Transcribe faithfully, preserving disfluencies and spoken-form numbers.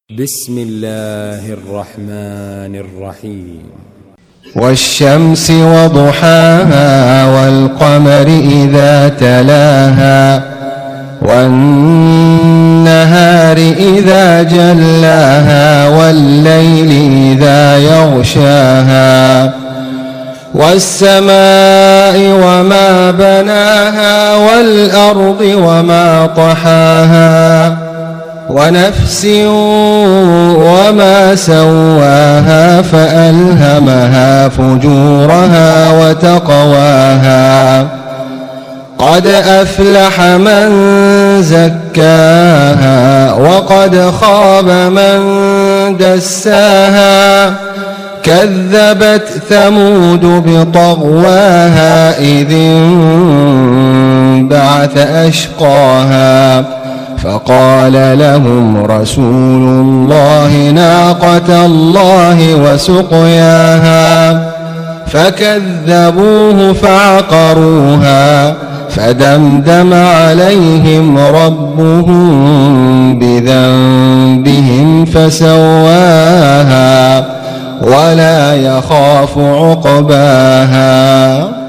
بسم الله الرحمن الرحيم. والشمس وضحاها والقمر إذا تلاها والنهار إذا جلاها والليل إذا يغشاها والسماء وما بناها والأرض وما طحاها ونفس وما سواها فألهمها فجورها وتقواها قد أفلح من زكاها وقد خاب من دساها كذبت ثمود بطغواها إذ انبعث أشقاها فقال لهم رسول الله ناقة الله وسقياها فكذبوه فعقروها فدمدم عليهم ربهم بذنبهم فسواها ولا يخاف عقباها.